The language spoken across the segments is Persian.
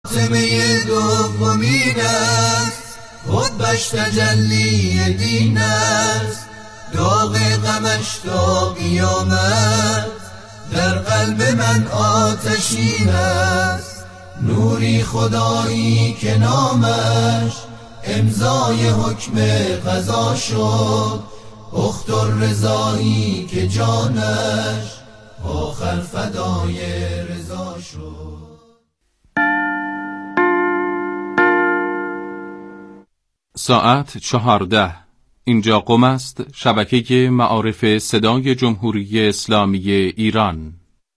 خاتمه دومین است، خطبش تجلی دین است، داغ غمش تا قیامت در قلب من آتشین است. نوری خدایی که نامش امضای حکم قضا شد، اختالرضایی که جانش آخر فدای رضا شد. ساعت 14. اینجا قم است، شبکه معارف صدای جمهوری اسلامی ایران.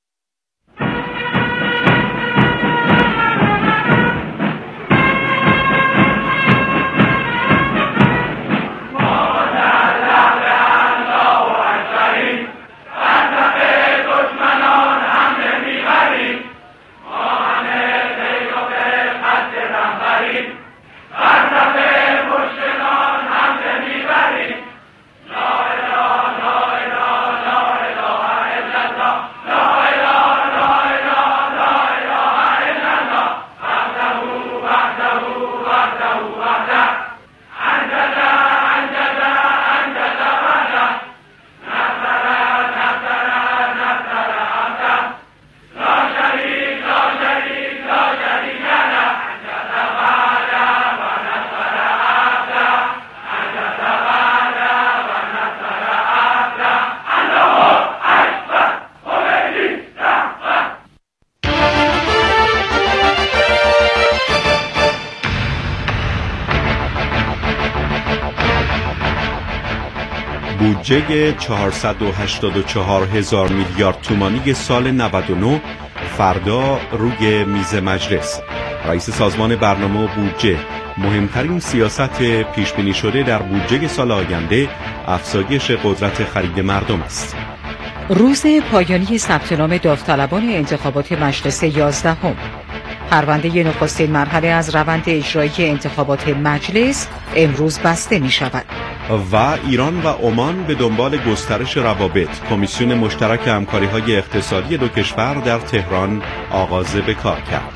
بودجه 484,000 میلیارد تومانی سال 99 فردا روی میز مجلس. رئیس سازمان برنامه و بودجه: مهمترین سیاست پیشبینی شده در بودجه سال آینده افزایش قدرت خرید مردم است. روز پایانی ثبت نام داوطلبان انتخابات مجلس 11. پرونده نخستین مرحله از روند اجرایی انتخابات مجلس امروز بسته می شود. و ایران و عمان به دنبال گسترش روابط. کمیسیون مشترک همکاری‌های اقتصادی دو کشور در تهران آغاز به کار کرد.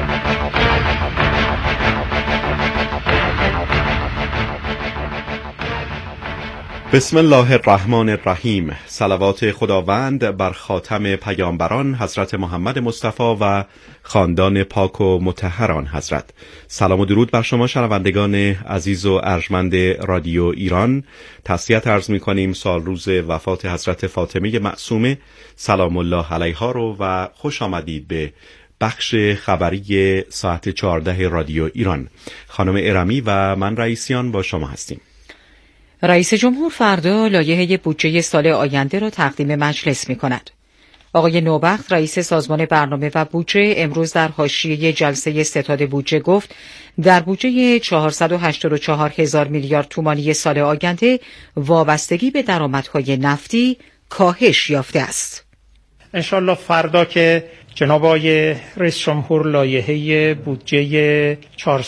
بسم الله الرحمن الرحیم. صلوات خداوند بر خاتم پیامبران حضرت محمد مصطفی و خاندان پاک و مطهر آن حضرت. سلام و درود بر شما شنوندگان عزیز و ارجمند رادیو ایران. تسلیت عرض می‌کنیم سال روز وفات حضرت فاطمه معصومه سلام الله علیها رو و خوش آمدید به بخش خبری ساعت 14 رادیو ایران. خانم ارمی و من رئیسیان با شما هستیم. رئیس جمهور فردا لایحه بودجه سال آینده را تقدیم مجلس می‌کند. آقای نوبخت رئیس سازمان برنامه و بودجه امروز در حاشیه جلسه ستاد بودجه گفت در بودجه 484,000 میلیارد تومانی سال آینده وابستگی به درآمدهای نفتی کاهش یافته است. انشالله فردا که جناب آقای رئیس جمهور لایحه بودجه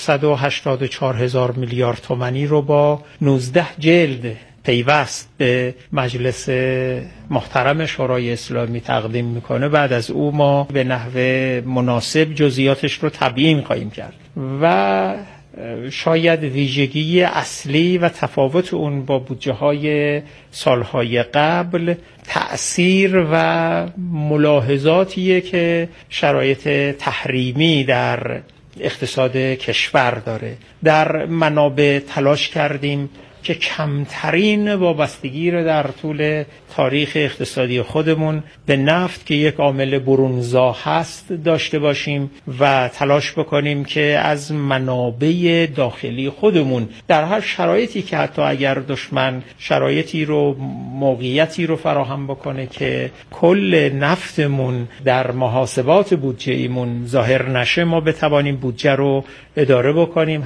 484,000 میلیارد تومانی رو با 19 جلد پیوست به مجلس محترم شورای اسلامی تقدیم میکنه، بعد از او ما به نحو مناسب جزئیاتش رو تبیین خواهیم کرد و شاید ویژگی اصلی و تفاوت اون با بودجه های سالهای قبل تأثیر و ملاحظاتیه که شرایط تحریمی در اقتصاد کشور داره. در منابع تلاش کردیم که کمترین وابستگی رو در طول تاریخ اقتصادی خودمون به نفت که یک عامل برونزا هست داشته باشیم و تلاش بکنیم که از منابع داخلی خودمون در هر شرایطی که حتی اگر دشمن شرایطی رو موقعیتی رو فراهم بکنه که کل نفتمون در محاسبات بودجه‌ایمون ظاهر نشه، ما بتوانیم بودجه رو اداره بکنیم.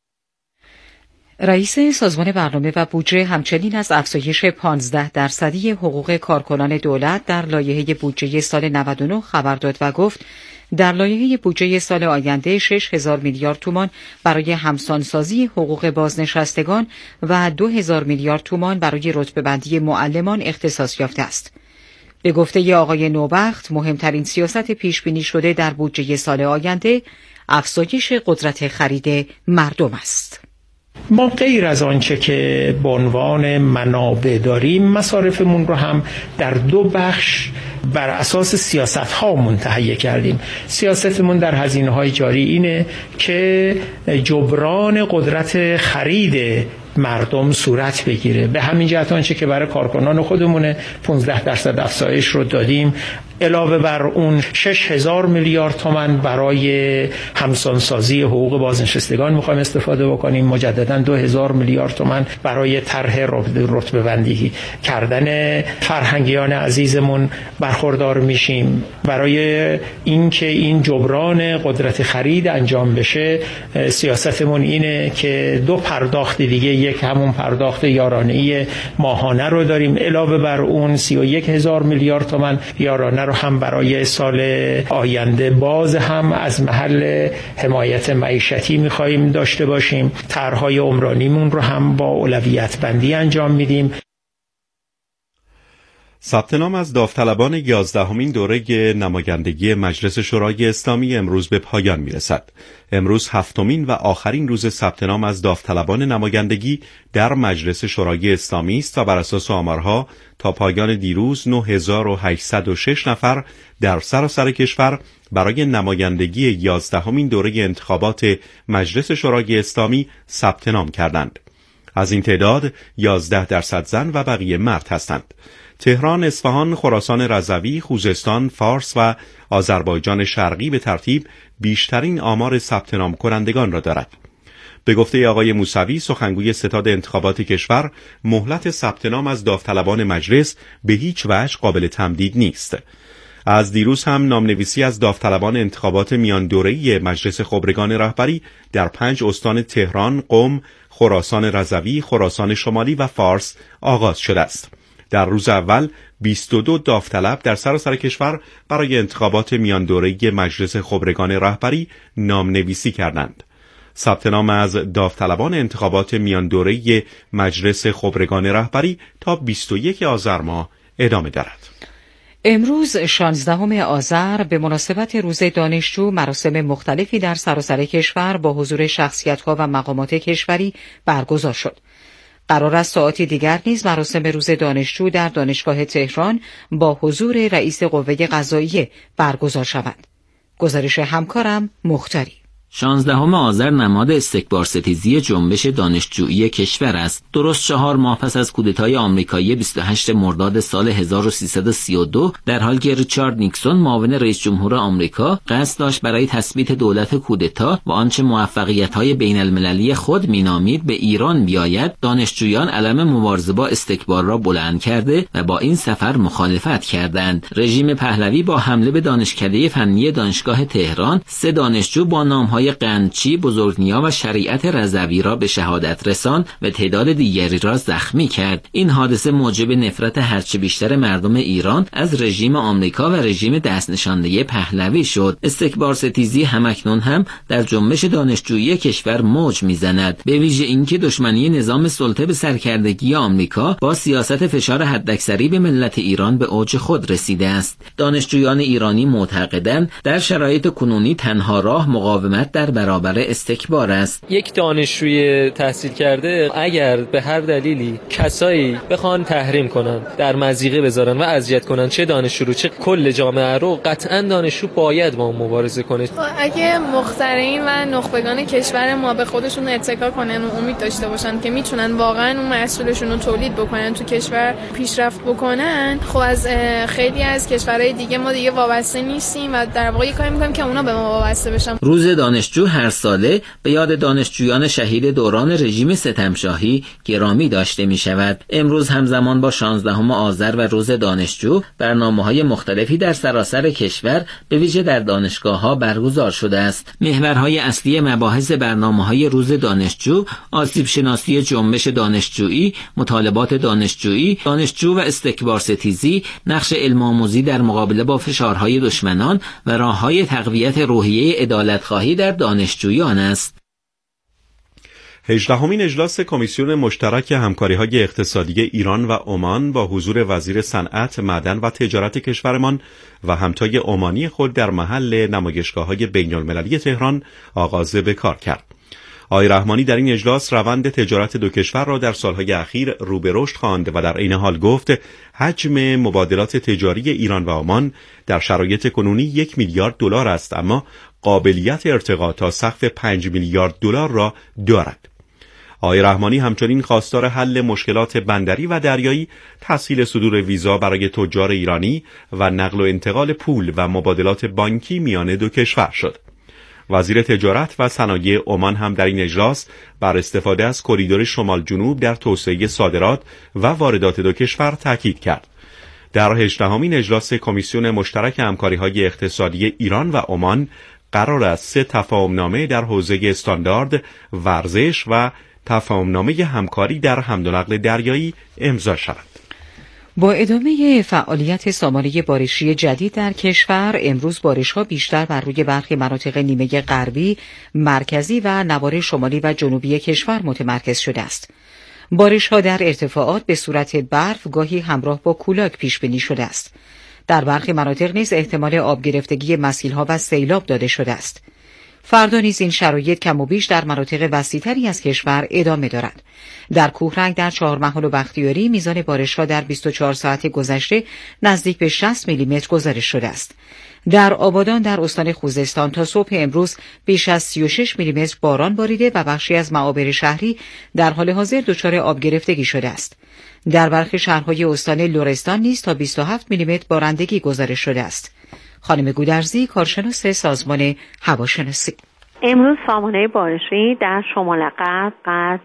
رئیس سازمان برنامه و بودجه همچنین از افزایش 15% حقوق کارکنان دولت در لایحه بودجه سال 99 خبر داد و گفت در لایحه بودجه سال آینده 6,000 میلیارد تومان برای همسانسازی حقوق بازنشستگان و 2,000 میلیارد تومان برای رتبه‌بندی معلمان اختصاص یافته است. به گفته آقای نوبخت مهمترین سیاست پیش بینی شده در بودجه سال آینده افزایش قدرت خرید مردم است. ما غیر از آنچه که به عنوان منابع داریم، مصارفمون رو هم در دو بخش بر اساس سیاست‌ها منتهی کردیم. سیاستمون در هزینه‌های جاری اینه که جبران قدرت خرید مردم صورت بگیره. به همین جهت آنچه که برای کارکنان خودمونه 15% افزایش رو دادیم. علاوه بر اون 6,000 میلیارد تومان برای همسانسازی حقوق بازنشستگان میخوایم استفاده بکنیم. مجددا 2,000 میلیارد تومان برای طرح رتبه بندی کردن فرهنگیان عزیزمون برخوردار میشیم. برای اینکه این جبران قدرت خرید انجام بشه، سیاستمون اینه که دو پرداخت دیگه، یک همون پرداخت یارانه‌ای ماهانه رو داریم، علاوه بر اون 31,000 میلیارد تومان یارانه رو هم برای سال آینده باز هم از محل حمایت معیشتی می‌خوایم داشته باشیم. طرح‌های عمرانیمون رو هم با اولویت بندی انجام میدیم. ثبت نام از داوطلبان 11مین دوره نمایندگی مجلس شورای اسلامی امروز به پایان میرسد. امروز 7مین و آخرین روز ثبت نام از داوطلبان نمایندگی در مجلس شورای اسلامی است و بر اساس آمارها تا پایان دیروز 9,806 نفر در سراسر کشور برای نمایندگی 11مین دوره انتخابات مجلس شورای اسلامی ثبت نام کردند. از این تعداد 11% زن و بقیه مرد هستند. تهران، اصفهان، خراسان رضوی، خوزستان، فارس و آذربایجان شرقی به ترتیب بیشترین آمار ثبت نام کنندگان را دارد. به گفته آقای موسوی، سخنگوی ستاد انتخابات کشور، مهلت ثبت نام از داوطلبان مجلس به هیچ وجه قابل تمدید نیست. از دیروز هم نامنویسی از داوطلبان انتخابات میان دوره‌ای مجلس خبرگان رهبری در 5 استان تهران، قم، خراسان رضوی، خراسان شمالی و فارس آغاز شده است. در روز اول 22 داوطلب در سراسر کشور برای انتخابات میان دوره‌ای مجلس خبرگان رهبری نامنویسی کردند. ثبت نام از داوطلبان انتخابات میان دوره‌ای مجلس خبرگان رهبری تا 21 آذر ماه ادامه دارد. امروز 16 آذر به مناسبت روز دانشجو مراسم مختلفی در سراسر کشور با حضور شخصیت‌ها و مقامات کشوری برگزار شد. قرار است ساعتی دیگر نیز مراسم روز دانشجو در دانشگاه تهران با حضور رئیس قوه قضاییه برگزار شود. گزارش همکارم مختاری. 16 آذر نماد استکبارستیزی جنبش دانشجویی کشور است. درست 4 ماه پس از کودتای آمریکایی 28 مرداد سال 1332، در حالی که ریچارد نیکسون معاون رئیس جمهور آمریکا قصد داشت برای تثبیت دولت کودتا و آنچه موفقیت‌های بین‌المللی خود مینامید به ایران بیاید، دانشجویان علم مبارزه با استکبار را بلند کرده و با این سفر مخالفت کردند. رژیم پهلوی با حمله به دانشکده فنی دانشگاه تهران 3 دانشجو با نام‌های قندچی، بزرگنیا و شریعت رضوی را به شهادت رساند و تعداد دیگری را زخمی کرد. این حادثه موجب نفرت هرچه بیشتر مردم ایران از رژیم آمریکا و رژیم دست نشانده پهلوی شد. استکبارستیزی همکنون هم در جنبش دانشجویی کشور موج میزند، به ویژه اینکه دشمنی نظام سلطه به سرکردگی آمریکا با سیاست فشار حداکثری به ملت ایران به اوج خود رسیده است. دانشجویان ایرانی معتقدند در شرایط کنونی تنها راه مقاومت در برابر استکبار است. یک دانشجوی تحصیل کرده اگر به هر دلیلی کسایی بخوان تحریم کنن، در مضیقه بذارن و اذیت کنن، چه دانشجو رو چه کل جامعه رو، قطعا دانشجو باید با اون مبارزه کنه. اگه مخترعین و نخبگان کشور ما به خودشون اتکا کنن و امید داشته باشن که میتونن واقعا اون محصولشون رو تولید بکنن، تو کشور پیشرفت بکنن، خب از خیلی از کشورهای دیگه ما دیگه وابسته نیستیم و در واقع کاری می‌کنیم که اونا به ما وابسته بشن. روز دانشجو هر ساله به یاد دانشجویان شهید دوران رژیم ستمشاهی گرامی داشته می شود. امروز همزمان با 16 آذر و روز دانشجو برنامه‌های مختلفی در سراسر کشور به ویژه در دانشگاه‌ها برگزار شده است. محورهای اصلی مباحث برنامه‌های روز دانشجو آسیب شناسی جنبش دانشجویی، مطالبات دانشجویی، دانشجو و استکبارستیزی، نقش علم‌آموزی در مقابله با فشارهای دشمنان و راه‌های تقویت روحیه عدالت‌خواهی در دانشجویان است. 18مین اجلاس کمیسیون مشترک همکاری‌های اقتصادی ایران و عمان با حضور وزیر صنعت، معدن و تجارت کشورمان و همتای عمانی خود در محل نمایشگاه‌های بین‌المللی تهران آغاز به کار کرد. آقای رحمانی در این اجلاس روند تجارت دو کشور را در سالهای اخیر رو به رشد خواند و در عین حال گفت حجم مبادلات تجاری ایران و عمان در شرایط کنونی 1 میلیارد دلار است، اما قابلیت ارتقا تا سقف 5 میلیارد دلار را دارد. آقای رحمانی همچنین خواستار حل مشکلات بندری و دریایی، تسهیل صدور ویزا برای تجار ایرانی و نقل و انتقال پول و مبادلات بانکی میان دو کشور شد. وزیر تجارت و صنایع عمان هم در این اجلاس بر استفاده از کریدور شمال جنوب در توسعه صادرات و واردات دو کشور تاکید کرد. در 18مین اجلاس کمیسیون مشترک همکاری‌های اقتصادی ایران و عمان قرار است 3 تفاهمنامه در حوزه استاندارد، ورزش و تفاهمنامه همکاری در حمل و نقل دریایی امضا شود. با ادامه فعالیت سامانه بارشی جدید در کشور، امروز بارش‌ها بیشتر بر روی برخی مناطق نیمه غربی، مرکزی و نواحی شمالی و جنوبی کشور متمرکز شده است. بارش‌ها در ارتفاعات به صورت برف، گاهی همراه با کولاک پیش بینی شده است. در برخی مناطق نیز احتمال آب گرفتگی مسیل‌ها و سیلاب داده شده است. فردا نیز این شرایط کم و بیش در مناطق وسیع‌تری از کشور ادامه دارد. در کوهرنگ در چهارمحال و بختیاری میزان بارش‌ها در 24 ساعت گذشته نزدیک به 60 میلیمتر گزارش شده است. در آبادان در استان خوزستان تا صبح امروز بیش از 36 میلیمتر باران باریده و بخشی از معابر شهری در حال حاضر دچار آب گرفتگی شده است. در برخی شهرهای استان لرستان نیز تا 27 میلیمتر بارندگی گزارش شده است. خانم گودرزی، کارشناس سازمان هواشناسی: امروز سامانه بارشی در شمال غرب، غرب،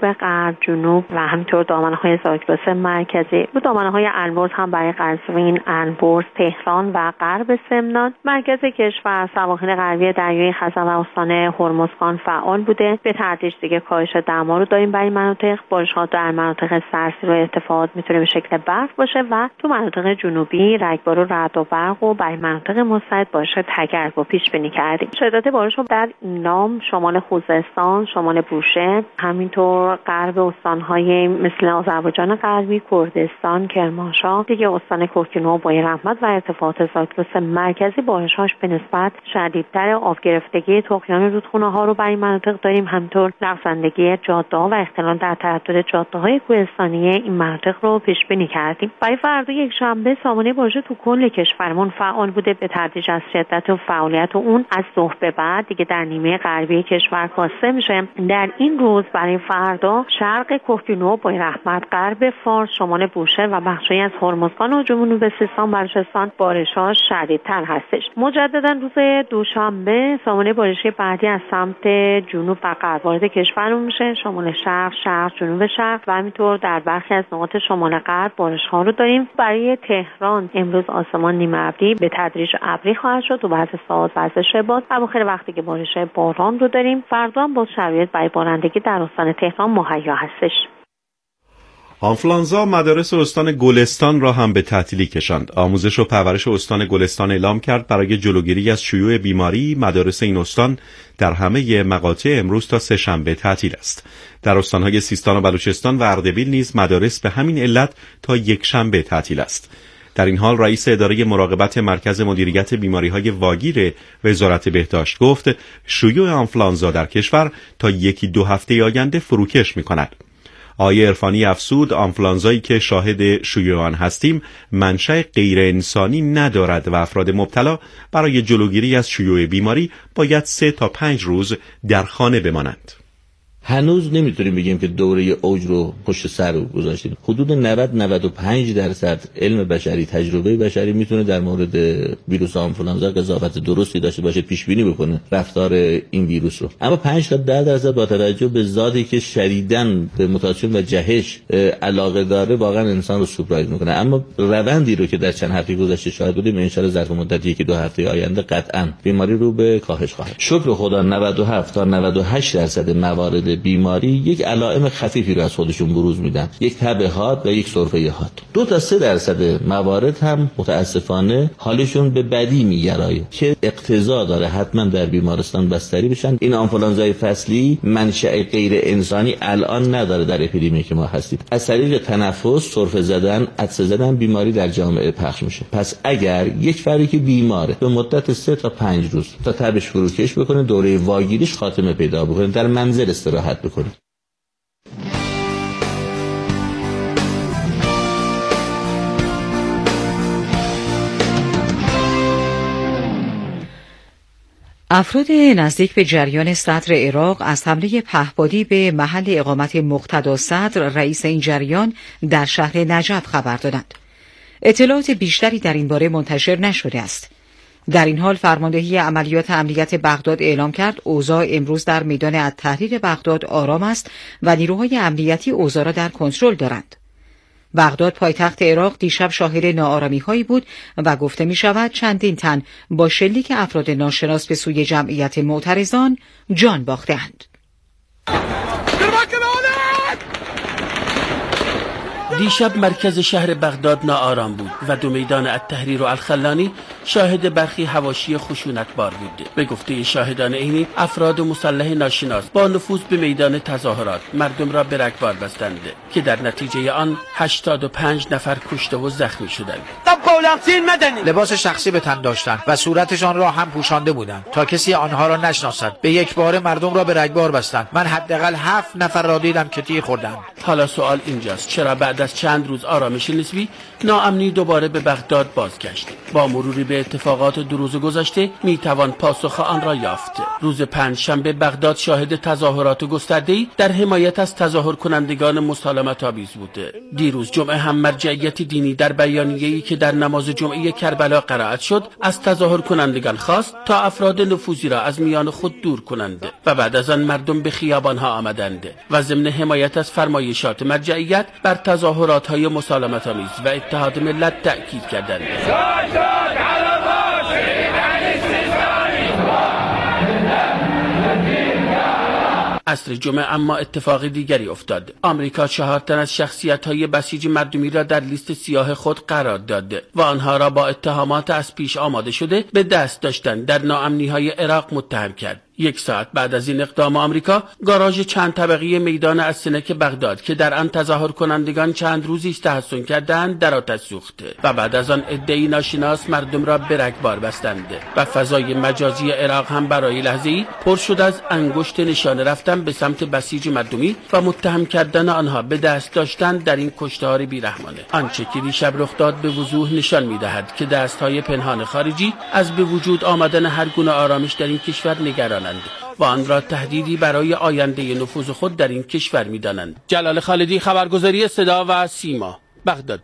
جنوب و همینطور دامنه‌های زاگرس مرکزی و دامنه‌های البرز هم برای قزوین، البرز، تهران و غرب سمنان، مرکز کشور، سواحل غربی دریای خزر و استان هرمزگان فعال بوده. به تدریج دیگه کاهش دما رو داریم برای مناطق. بارش‌ها در مناطق سرسیر و ارتفاعات میتونه به شکل برف باشه و تو مناطق جنوبی رگبار و رعد و برق و برای مناطق مستعد باشه تگرگ رو پیش بینی کردیم. شدت بارش در نام، شمال خوزستان، شمال بوشهر، همینطور غرب استان‌های مثل آذربایجان غربی، کردستان، کرمانشاه، دیگه استان کوهگیرو و بوی رحمت و ارتفاعات زاگرس مرکزی بارش‌هاش به نسبت شدیدتر. آب گرفتگی طغیان رودخونه‌ها رو برای مناطق داریم، همینطور لغزندگی جاده‌ها و اختلال در تردد جاده‌های کوهستانی این مناطق رو پیش بینی کردیم. برای فردا یک شنبه سامانه بارش تو کل کشورمون فعال بوده. به تدریج از شدت و فعالیت اون از ظهر به بعد دیگه در نیمه غربی کشور کاسته میشه. در این روز برای فردا شرق کوهگیرو، بوی رحمت، غرب فارس، شمال بوشهر و بخشی از هرمزگان و جنوب سیستان و بلوچستان بارش‌ها شدیدتر هستش. مجددا روز دوشنبه سامانه بارشی بعدی از سمت جنوب و غرب وارد کشورمون میشه. شمال شرق، جنوب شرق و همینطور در برخی از نقاط شمال غرب بارش‌ها رو داریم. برای تهران امروز آسمان نیمه ابری به تدریج ابری خواهد شد و بعضی ساعات وضعش باد. اواخر وقتی که بارش باران رو داریم. فردا هم با شرایط برای بارندگی در استان تهران مهیا هستش. آنفلانزا مدارس استان گلستان را هم به تعطیلی کشاند. آموزش و پرورش استان گلستان اعلام کرد برای جلوگیری از شیوع بیماری مدارس این استان در همه مقاطع امروز تا سه‌شنبه تعطیل است. در استان‌های سیستان و بلوچستان و اردبیل نیز مدارس به همین علت تا یکشنبه تعطیل است. در این حال رئیس اداره مراقبت مرکز مدیریت بیماری‌های واگیر وزارت بهداشت گفت شیوع آنفلانزا در کشور تا 1-2 هفته آینده فروکش می‌کند. آقای عرفانی افزود آنفلانزایی که شاهد شیوع آن هستیم منشأ غیر انسانی ندارد و افراد مبتلا برای جلوگیری از شیوع بیماری باید 3 تا 5 روز در خانه بمانند. هنوز نمیتونیم بگیم که دوره اوج رو پشت سر رو گذاشتیم. حدود 90-95% علم بشری، تجربه بشری میتونه در مورد ویروس آنفولانزا قضاوت درستی داشته باشه، پیش بینی بکنه رفتار این ویروس رو. اما 5-10% با توجه به ذاتی که شدیداً به موتاسیون و جهش علاقه داره واقعا انسان رو سورپرایز میکنه. اما روندی رو که در چند هفته گذشته شاهد بودیم ان شاءالله ظرف مدت 1-2 هفته آینده قطعاً بیماری رو به کاهش خواهد. شکر خدا 97 تا 98% موارد بیماری یک علائم خفیفی رو از خودشون بروز میدن، یک تب حاد و یک سرفه حاد. 2 تا 3% موارد هم متاسفانه حالشون به بدی میگرایه که اقتضا داره حتما در بیمارستان بستری بشن. این آنفولانزای فصلی منشأ غیر انسانی الان نداره در اپیدمی که ما هستیم. از طریق تنفس، سرفه زدن، عطسه زدن بیماری در جامعه پخش میشه. پس اگر یک فردی که بیماره به مدت 3 تا 5 روز تا تبش فروکش بکنه، دوره واگیریش خاتمه پیدا بکنه، در منزل استراحت بکنه. افراد نزدیک به جریان صدر عراق از حمله پهپادی به محل اقامت مقتدا صدر رئیس این جریان در شهر نجف خبر دادند. اطلاعات بیشتری در این باره منتشر نشده است. در این حال فرماندهی عملیات امنیت بغداد اعلام کرد اوضاع امروز در میدان التحریر بغداد آرام است و نیروهای امنیتی اوضاع را در کنترل دارند. بغداد پایتخت عراق دیشب شاهد ناآرامی‌هایی بود و گفته می‌شود چندین تن با شلیک افراد ناشناس به سوی جمعیت معترضان جان باخته‌اند. دیشب مرکز شهر بغداد ناآرام بود و 2 میدان التحریر و الخلانی شاهد برخی حواشی خشونتبار بود. به گفته شاهدان عینی، افراد مسلح ناشناس با نفوذ به میدان تظاهرات مردم را به رگبار بستند که در نتیجه آن 85 نفر کشته و زخمی شدند. لباس شخصی به تن داشتند و صورتشان را هم پوشانده بودند تا کسی آنها را نشناسد. به یک بار مردم را به رگبار بستند. من حداقل 7 نفر را دیدم که تیر خوردند. حالا سوال اینجاست، چرا بعد از چند روز آرامش نسبی ناامنی دوباره به بغداد بازگشت؟ با مروری به اتفاقات 2 روز گذشته میتوان پاسخ آن را یافت. روز 5 شنبه بغداد شاهد تظاهرات گسترده‌ای در حمایت از تظاهر کنندگان مسالمت‌آمیز بود. دیروز جمعه هم مرجعیت دینی در بیانیه‌ای که در نماز جمعه کربلا قرائت شد از تظاهر کنندگان خواست تا افراد نفوذی را از میان خود دور کنند و بعد از آن مردم به خیابان‌ها آمدند و ضمن حمایت از فرمایشات مرجعیت بر تظاهرات‌های مسالمت‌آمیز و اتحاد ملت تأکید کردند. عصر جمعه اما اتفاق دیگری افتاد. آمریکا 4 تن از شخصیت‌های بسیج مردمی را در لیست سیاه خود قرار داد و آنها را با اتهامات از پیش آماده شده به دست داشتن در ناامنی‌های عراق متهم کرد. 1 ساعت بعد از این اقدام آمریکا، گاراژ چند طبقه میدان السنک بغداد که در آن تظاهر کنندگان چند روزی تحصن کردند در آتش سوخت و بعد از آن عده‌ای ناشناس مردم را به رگبار بستند و فضای مجازی عراق هم برای لحظه‌ای پر شد از انگشت نشانه رفتن به سمت بسیج مردمی و متهم کردن آنها به دست داشتن در این کشتار بیرحمانه. آنچه که دیشب رخ داد به وضوح نشان می‌دهد که دست‌های پنهان خارجی از به وجود آمدن هر گونه آرامش در این کشور نگرانند و آن را تهدیدی برای آینده نفوذ خود در این کشور می‌دانند. جلال خالدی، خبرگزاری صدا و سیما، بغداد.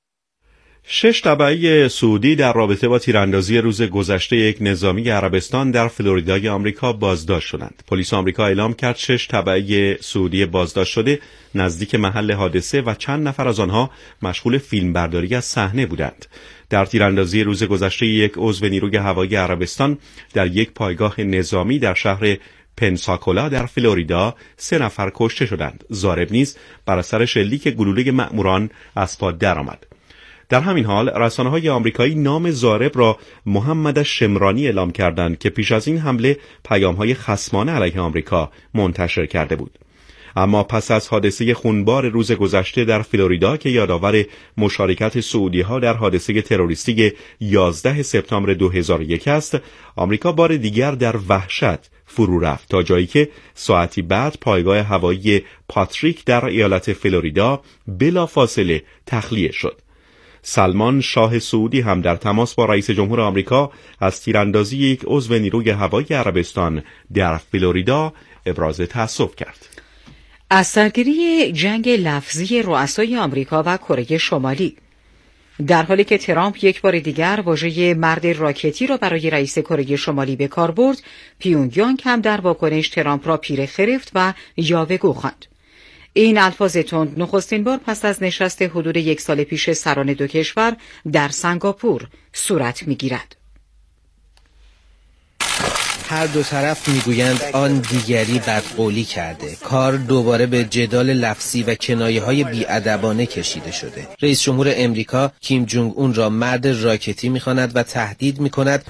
6 تبعی سعودی در رابطه با تیراندازی روز گذشته یک نظامی عربستان در فلوریدای آمریکا بازداشت شدند. پلیس آمریکا اعلام کرد 6 تبعی سعودی بازداشت شده نزدیک محل حادثه و چند نفر از آنها مشغول فیلمبرداری از صحنه بودند. در تیراندازی روز گذشته یک عضو نیروی هوایی عربستان در یک پایگاه نظامی در شهر پنساکولا در فلوریدا 3 نفر کشته شدند. ضارب نیز بر اثر شلیک گلوله مأموران از پا درآمد. در همین حال رسانه‌های آمریکایی نام ضارب را محمد شمرانی اعلام کردند که پیش از این حمله پیام‌های خصمانه علیه آمریکا منتشر کرده بود. اما پس از حادثه خونبار روز گذشته در فلوریدا که یادآور مشارکت سعودی‌ها در حادثه تروریستی 11 سپتامبر 2001 است، آمریکا بار دیگر در وحشت فرو رفت تا جایی که ساعتی بعد پایگاه هوایی پاتریک در ایالت فلوریدا بلافاصله تخلیه شد. سلمان شاه سعودی هم در تماس با رئیس جمهور آمریکا از تیراندازی یک عضو نیروی هوایی عربستان در فلوریدا ابراز تأسف کرد. از سرگیری جنگ لفظی رؤسای آمریکا و کره شمالی، در حالی که ترامپ یک بار دیگر واژه مرد راکتی را برای رئیس کره شمالی به کار برد، پیونگیانگ هم در واکنش ترامپ را پیر خرفت و یاوه‌گو خواند. این الفاظ تند نخستین بار پس از نشست حدود 1 سال پیش سران 2 کشور در سنگاپور صورت می‌گیرد. هر دو طرف میگویند آن دیگری بدقولی کرده. کار دوباره به جدال لفظی و کنایه‌های بی‌ادبانه کشیده شده. رئیس جمهور امریکا کیم جونگ اون را مرد راکتی می‌خواند و تهدید می‌کند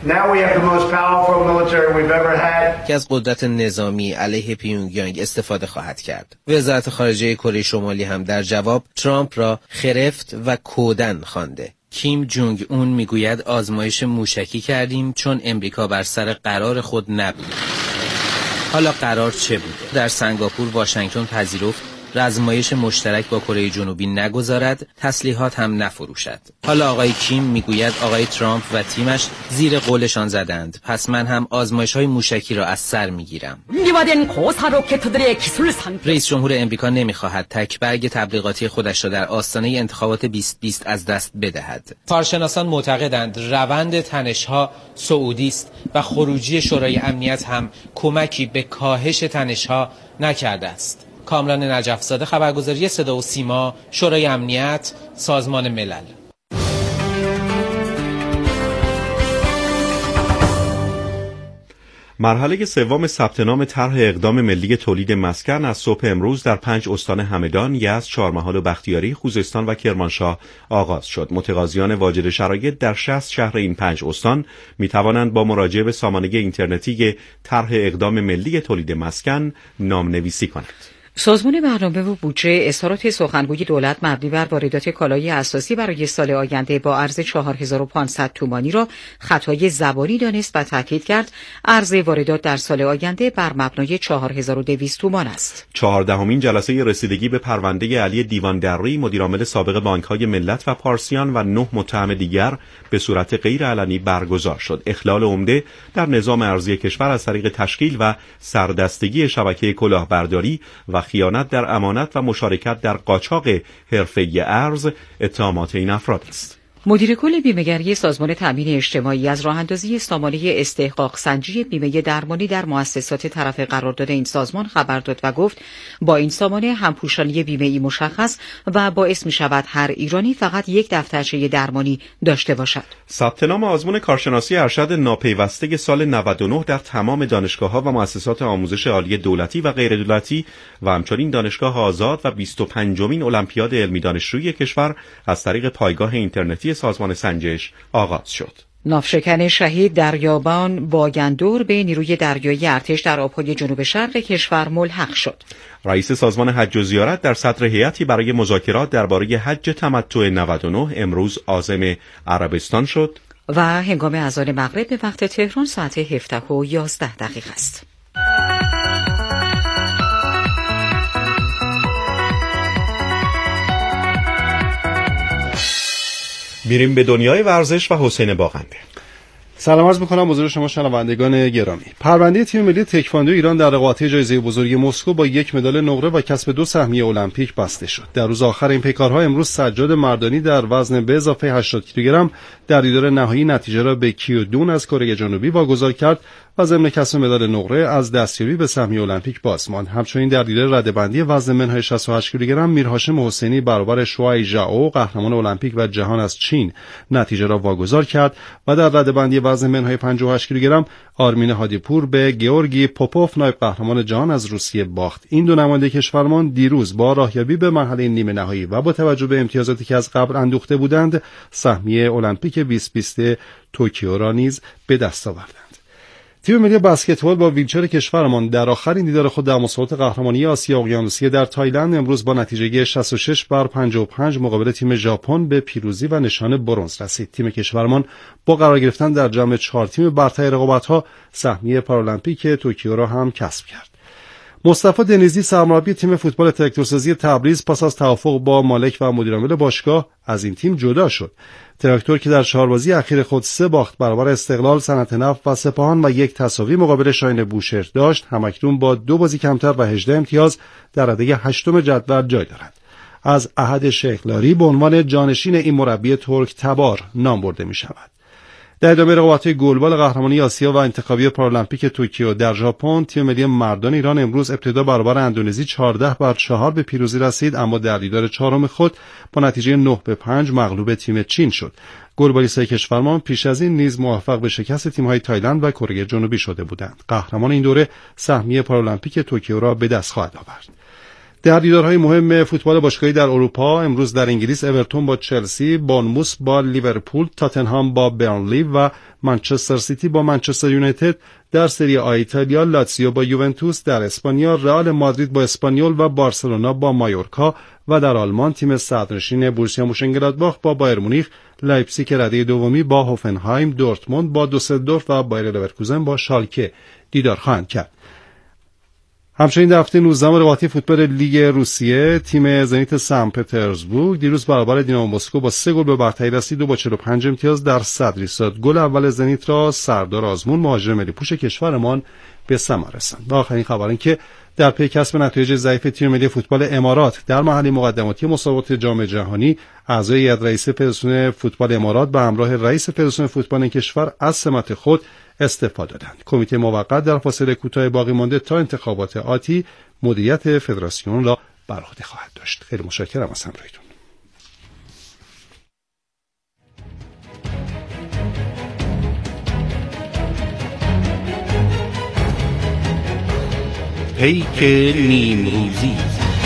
که از قدرت نظامی علیه پیونگیانگ استفاده خواهد کرد. وزارت خارجه کره شمالی هم در جواب ترامپ را خرفت و کودن خوانده. کیم جونگ اون میگوید آزمایش موشکی کردیم چون امریکا بر سر قرار خود نبود. حالا قرار چه بوده؟ در سنگاپور واشنگتن پذیرفت رزمایش مشترک با کره جنوبی نگذارد، تسلیحات هم نفروشد. حالا آقای کیم میگوید آقای ترامپ و تیمش زیر قولشان زدند، پس من هم آزمایش‌های موشکی را از سر میگیرم. رئیس جمهور امریکا نمیخواهد تکبرگ تبلیغاتی خودش را در آستانه انتخابات 2020 از دست بدهد. کارشناسان معتقدند روند تنش‌ها سعودی است و خروجی شورای امنیت هم کمکی به کاهش تنش‌ها نکرده است. کامران نجف‌زاده، خبرگزاری صدا و سیما، شورای امنیت، سازمان ملل. مرحله سوم ثبت نام طرح اقدام ملی تولید مسکن از صبح امروز در 5 استان همدان، یزد، چهارمحال و بختیاری، خوزستان و کرمانشاه آغاز شد. متقاضیان واجد شرایط در 60 شهر این 5 استان می توانند با مراجعه به سامانه اینترنتی طرح اقدام ملی تولید مسکن نامنویسی کنند. سازمان برنامه و بودجه اظهارات سخنگوی دولت مبنی بر واردات کالای اساسی برای سال آینده با ارز 4500 تومانی را خطای زبانی دانست و تاکید کرد ارز واردات در سال آینده بر مبنای 4200 تومان است. 14مین جلسه رسیدگی به پرونده علی دیواندری، مدیرعامل سابق بانک‌های ملت و پارسیان و 9 متهم دیگر به صورت غیرعلنی برگزار شد. اخلال عمده در نظام ارزی کشور از طریق تشکیل و سردستگی شبکه کلاهبرداری و خیانت در امانت و مشارکت در قاچاق حرفه‌ای ارز اتهامات این افراد است. مدیر کل بیمه‌گری سازمان تامین اجتماعی از راه‌اندازی سامانه استحقاق سنجی بیمه درمانی در مؤسسات طرف قرارداد این سازمان خبر داد و گفت با این سامانه همپوشانی بیمه‌ای مشخص و باعث می‌شود هر ایرانی فقط یک دفترچه درمانی داشته باشد. ثبت نام آزمون کارشناسی ارشد ناپیوسته سال 99 در تمام دانشگاه‌ها و مؤسسات آموزش عالی دولتی و غیر دولتی و همچنین دانشگاه آزاد و 25مین المپیاد علمی دانشجویی کشور از طریق پایگاه اینترنتی سازمان سنجش آغاز شد. ناوشکن شهید دریابان باگندور به نیروی دریایی ارتش در آبهای جنوب شرق کشور ملحق شد. رئیس سازمان حج و زیارت در صدر هیئتی برای مذاکرات درباره حج تمتع 99 امروز عازم عربستان شد و هنگام اذان مغرب به وقت تهران ساعت 17:11 است. میریم به دنیای ورزش و حسین باغنده. سلام عرض می‌کنم حضور شما شنوندگان گرامی. پرونده تیم ملی تکواندو ایران در قاطع جایزه بزرگ مسکو با 1 مدال نقره و کسب 2 سهمیه المپیک بسته شد. در روز آخر این پیکارها امروز سجاد مردانی در وزن به اضافه 80 کیلوگرم در دیدار نهایی نتیجه را به کیودون از کره جنوبی واگذار کرد و ضمن کسب مدال نقره از دستیابی به سهمیه المپیک باز ماند. همچنین در دیدار رده‌بندی وزن منهای 68 کیلوگرم میرهاشم حسینی برابر شوای ژائو قهرمان المپیک و جهان از چین نتیجه را واگذار کرد و در رده‌بندی وزن منهای 58 کیلوگرم آرمین هادیپور به گیورگی پوپوف نایب قهرمان جهان از روسیه باخت. این دو نماینده کشورمان دیروز با راهیابی به مرحله نیمه نهایی و با توجه به امتیازاتی که از قبل اندوخته بودند سهمیه المپیک 2020 توکیو را نیز به دست آوردند. تیم ملی بسکتبال با ویلچر کشورمان در آخرین دیدار خود در مسابقات قهرمانی آسیا اقیانوسیه در تایلند امروز با نتیجه 66-55 مقابل تیم ژاپن به پیروزی و نشان برنز رسید. تیم کشورمان با قرار گرفتن در جمع 4 تیم برتر رقابت‌ها سهمیه پارالمپیک توکیو را هم کسب کرد. مصطفی دنیزی سرمربی تیم فوتبال تراکتورسازی تبریز پس از توافق با مالک و مدیرعامل باشگاه از این تیم جدا شد. تراکتور که در 4 بازی اخیر خود 3 باخت برابر استقلال، صنعت نفت و سپاهان و 1 تساوی مقابل شاهین بوشهر داشت، همکنون با 2 بازی کمتر و 18 امتیاز در رده 8 جدول جای دارد. از احد شیخلاری به عنوان جانشین این مربی ترک تبار نام برده می شود. در ادامه رقابت‌های گلبال قهرمانی آسیا و انتخابی پارالمپیک توکیو در ژاپن، تیم ملی مردان ایران امروز ابتدا برابر اندونزی 14-4 به پیروزی رسید، اما در دیدار چهارم خود با نتیجه 9-5 مغلوب تیم چین شد. گلبالیستای کشورمان پیش از این نیز موفق به شکست تیم‌های تایلند و کره جنوبی شده بودند. قهرمان این دوره سهمیه پارالمپیک توکیو را به دست خواهد آورد. در دیدارهای مهم فوتبال باشگاهی در اروپا امروز در انگلیس اورتون با چلسی، بورنموث با لیورپول، تاتنهام با برنلی و منچستر سیتی با منچستر یونایتد در سری آ ایتالیا، لاتزیو با یوونتوس در اسپانیا، رئال مادرید با اسپانیول و بارسلونا با مایورکا و در آلمان تیم صدرنشین بورسیا موشنگلادباخ با بایر مونیخ، لایپزیگ رده دومی با هوفنهایم، دورتموند با دوسلدورف و بایر لورکوزن با شالکه دیدار خواهند کرد. همچنین در هفته 19 رقابتی فوتبال لیگ روسیه تیم زنیت سن پترزبورگ دیروز برابر دینامو مسکو با 3 گل به برتری رسید و با 45 امتیاز در صدر ایستاد. گل اول زنیت را سردار آزمون مهاجم ملی پوش کشورمان به ثمر رساند. و آخرین خبر این که در پی کسب نتایج ضعیف تیم ملی فوتبال امارات در مرحله مقدماتی مسابقات جام جهانی، اعضای هیئت رئیسه فدراسیون فوتبال امارات به همراه رئیس فدراسیون فوتبال این کشور از سمت خود استعفا دادند. کمیته موقت در فاصله کوتاه باقی مانده تا انتخابات آتی مدیریت فدراسیون را بر عهده خواهد داشت. خیلی متشکرم از همراهیتون. پیک نیمروزی.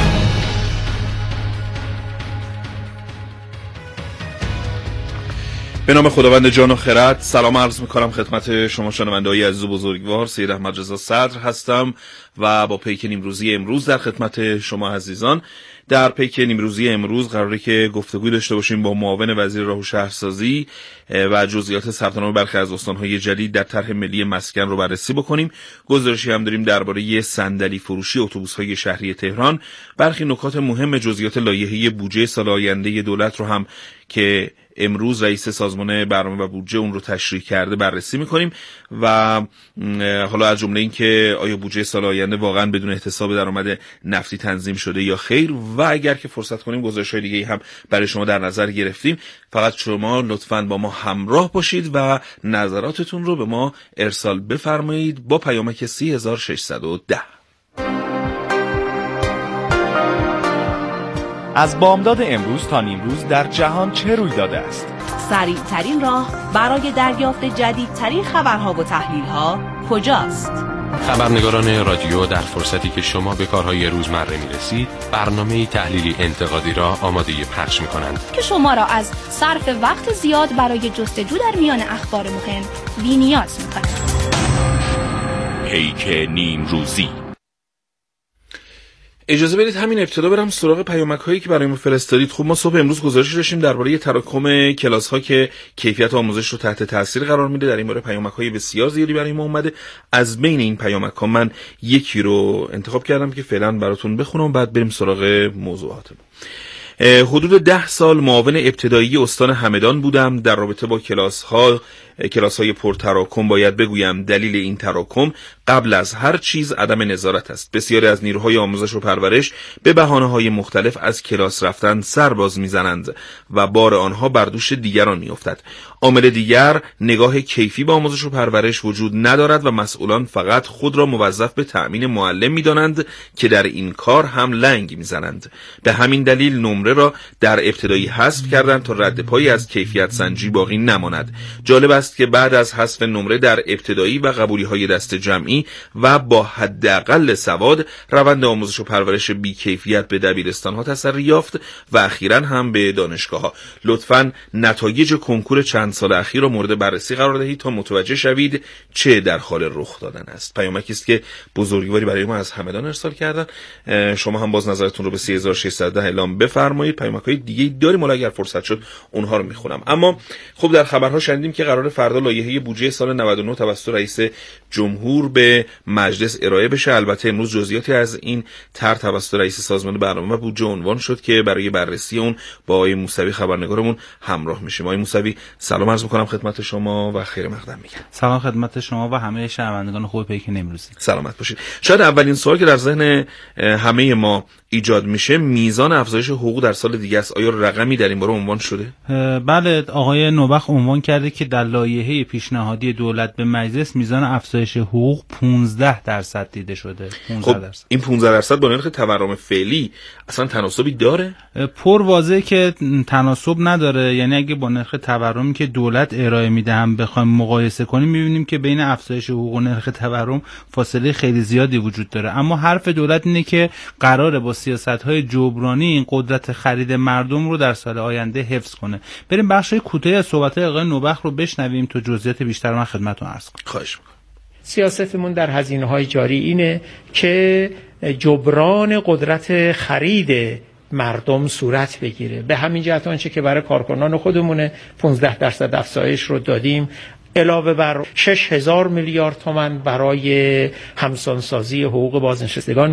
به نام خداوند جان و خرد سلام عرض میکنم خدمت شما شنونده‌های عزیز و بزرگوار. سید احمد رضا صدر هستم و با پیک نیمروزی امروز در خدمت شما عزیزان. در پیک نیمروزی امروز قراره که گفتگوی داشته باشیم با معاون وزیر راه و شهرسازی و جزئیات ثبت‌نام برخی از استان‌های جدید در طرح ملی مسکن رو بررسی بکنیم. گزارشی هم داریم درباره صندلی فروشی اتوبوس‌های شهری تهران. برخی نکات مهم جزئیات لایحه بودجه سال آینده دولت رو هم که امروز رئیس سازمان برنامه و بودجه اون رو تشریح کرده بررسی میکنیم و حالا از جمله این که آیا بودجه سال آینده واقعا بدون احتساب درآمد نفتی تنظیم شده یا خیر، و اگر که فرصت کنیم گزارش‌های دیگه‌ای هم برای شما در نظر گرفتیم. فقط شما لطفاً با ما همراه باشید و نظراتتون رو به ما ارسال بفرمایید با پیامک 3610. از بامداد امروز تا نیمروز در جهان چه روی داده است؟ سریع‌ترین راه برای دریافت جدیدترین خبرها و تحلیل‌ها کجاست؟ خبرنگاران رادیو در فرصتی که شما به کارهای روزمره می‌رسید، برنامه‌ای تحلیلی انتقادی را آماده پخش می‌کنند که شما را از صرف وقت زیاد برای جستجو در میان اخبار مهم بی‌نیاز می‌کند. پیک نیمروزی. اجازه بدید همین ابتدا برم سراغ پیامک هایی که برای ما فرستادید. خب ما صبح امروز گزارش داشتیم درباره تراکم کلاس ها که کیفیت آموزش رو تحت تاثیر قرار میده. در این باره پیامک های بسیار زیادی برای ما اومده. از بین این پیامک ها من یکی رو انتخاب کردم که فعلا براتون بخونم، بعد بریم سراغ موضوعاتمون. حدود 10 سال معاون ابتدایی استان همدان بودم. در رابطه با کلاس های پرتراکم باید بگویم دلیل این تراکم قبل از هر چیز عدم نظارت است. بسیاری از نیروهای آموزش و پرورش به بهانه‌های مختلف از کلاس رفتن سر باز می‌زنند و بار آنها بر دوش دیگران می‌افتد. عامل دیگر نگاه کیفی به آموزش و پرورش وجود ندارد و مسئولان فقط خود را موظف به تأمین معلم می‌دانند که در این کار هم لنگ می‌زنند. به همین دلیل نمره را در ابتدایی حذف کردند تا رد پایی از کیفیت سنجی باقی نماند. جالب است که بعد از حذف نمره در ابتدایی و قبولی‌های دست جمعی و با حداقل سواد، روند آموزش و پرورش بی کیفیت به دبیرستان‌ها تسری یافت و اخیراً هم به دانشگاه‌ها. لطفاً نتایج کنکور چند سال اخیر را مورد بررسی قرار دهید تا متوجه شوید چه در حال رخ دادن است. پیامکی است که بزرگواری برای ما از همدان ارسال کردن. شما هم باز نظرتون رو به 3610 اعلام بفرمایید. پیامک‌های دیگه‌ای داریم، ولی اگر فرصت شد اونها رو می‌خونم. اما خب در خبرها شنیدیم که قرار فردا لایحه بودجه سال 99 توسط رئیس جمهور به مجلس ارائه بشه. البته امروز جزئیاتی از این طرح توسط رئیس سازمان برنامه و بودجه عنوان شد که برای بررسی اون با آقای موسوی خبرنگارمون همراه میشیم. آقای موسوی سلام عرض می‌کنم خدمت شما و خیر مقدم میگم. سلام خدمت شما و همه شنوندگان خوب پیک نیمروزی. سلامت باشید. شاید اولین سوال که در ذهن همه ما ایجاد میشه میزان افزایش حقوق در سال دیگه است. آیا رقمی در این باره عنوان شده؟ بله، آقای نوبخت عنوان کرده که در لایحه پیشنهادی دولت به مجلس میزان افزایش حقوق 15% دیده شده. 15%. خب این 15% با نرخ تورم فعلی اصلا تناسبی داره؟ پر واضحه که تناسب نداره. یعنی اگه با نرخ تورمی که دولت ارائه میده هم بخوایم مقایسه کنیم میبینیم که بین افزایش حقوق و نرخ تورم فاصله خیلی زیادی وجود داره. اما حرف دولت اینه که قراره با سیاست‌های جبرانی این قدرت خرید مردم رو در سال آینده حفظ کنه. بریم بخشای کوتاهی از صحبت‌های آقای نوبخت رو بشنویم تا جزئیات بیشتر من خدمتتون عرض کنم. خواهش می‌کنم. سیاستمون در هزینه‌های جاری اینه که جبران قدرت خرید مردم صورت بگیره. به همین جهت آنچه که برای کارکنان خودمون 15% افزایش رو دادیم، علاوه بر 6000 میلیارد تومان برای همسانسازی حقوق بازنشستگان